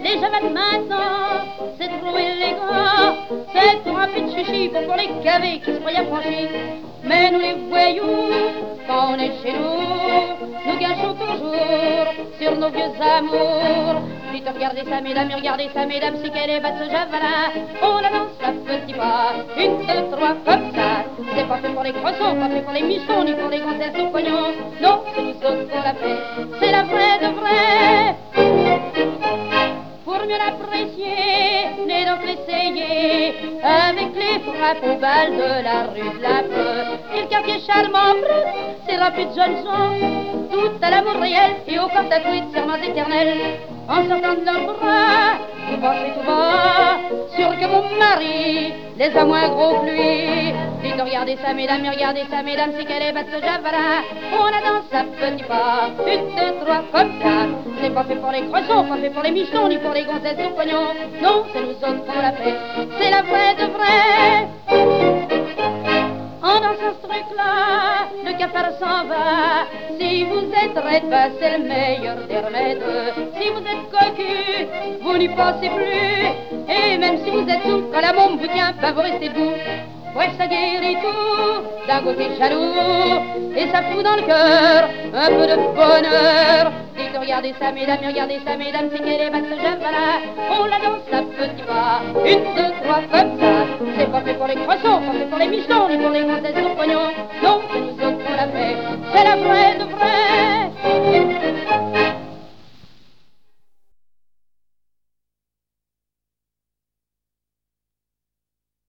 Les jeunes maintenant, c'est trop élégant, c'est pour un peu de chichi, pour les cavés qui se croient affranchis. Mais nous les voyous, quand on est chez nous gâchons toujours sur nos vieux amours. Dites regardez ça mesdames, regardez ça mesdames, c'est qu'elle est batte ce javelin. On la danse à petits pas, une, deux, trois, comme ça. C'est pas fait pour les croissants, pas fait pour les michons, ni pour les gonzesses au pognon. Non, c'est nous autres qu'on la fait, c'est la vraie de vraie. Pour mieux l'apprécier, et donc l'essayer, avec les frappes aux balles de la rue de la Peur. Et le quartier charmant, c'est rempli de jeunes gens, tout à l'amour réel et au corps tatoué de serments éternels. En sortant de leurs bras, vous pensez tout bas, sûr que mon mari les a moins gros que lui. Dites regardez ça mesdames, regardez ça mesdames, c'est qu'elle est batte ce javelin. On la danse à petits pas, une, deux, trois, comme ça. C'est pas fait pour les croissants, pas fait pour les michons, ni pour les gonzesses au pognon. Non, c'est nous autres qu'on l'a fait, c'est la vraie de vraie. En dansant ce truc-là, le cafard s'en va. Si vous êtes raide, bah, c'est le meilleur des remèdes. Si vous êtes cocu, vous n'y pensez plus. Et même si vous êtes sous, quand la môme vous tient, bah, vous restez debout. Ouais, ça guérit tout, d'un côté jaloux, et ça fout dans le cœur un peu de bonheur. Dites regardez ça mesdames, regardez ça mesdames, c'est qu'elle est batte ce javelin. On la danse à petits pas, une, deux, trois, comme ça. C'est pas fait pour les croissants, pas fait pour les michons, ni pour les gonzesses au pognon. Non, c'est nous autres qu'on l'a fait, c'est la vraie de vraie.